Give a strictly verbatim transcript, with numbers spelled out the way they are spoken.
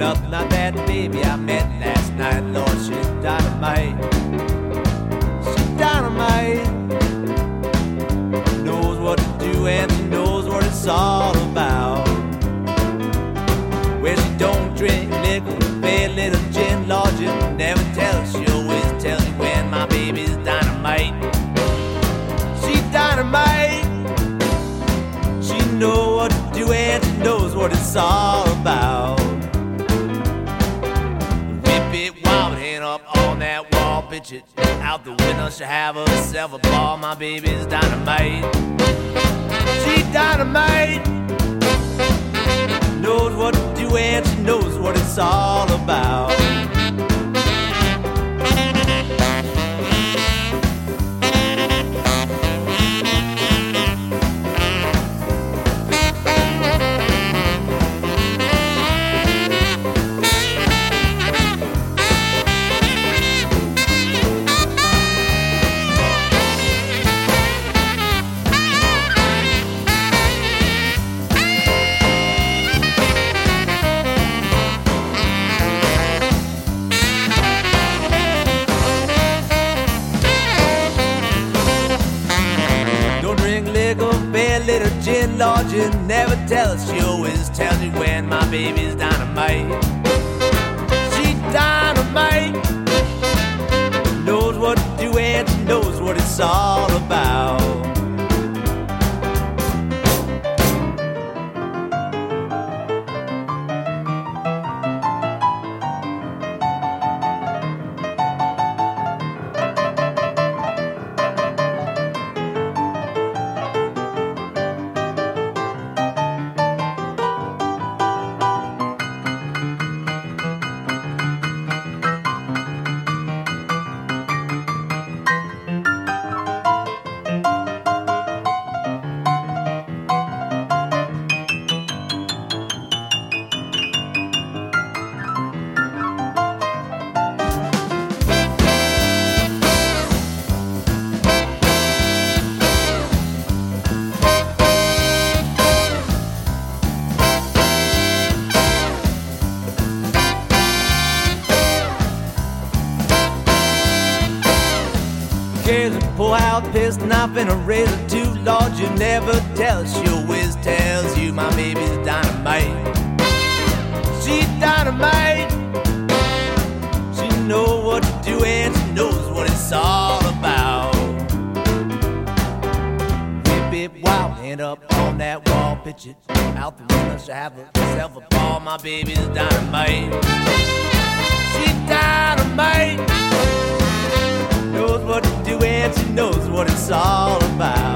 nothing like that baby I met last night. Lord, she's dynamite. She's dynamite. Knows what to do and she knows what it's all about. Well, she don't drink liquor, pay a little gin, Lord, you never tell her. She always tells you when my baby's dynamite. She's dynamite. She knows what to do and she knows what it's all about. Whip it wild, hand up on that wall, pitch it out the window. She'll have herself a ball. My baby's dynamite. She's dynamite. Knows what to do and she knows what it's all about. Pay a little gin, Lord, you never tell us. She always tells you when my baby's dynamite. She's dynamite. Knows what to do and she knows what it's all about. Pull out piss, knife and a razor too, Lord, you never tell us. She always tells you my baby's dynamite. She's dynamite. She knows what to do and she knows what it's all about. Whip it wild, hand up on that wall, pitch it out the window. She'll have herself a ball. My baby's dynamite. She's dynamite. Knows what to do and she knows what it's all about.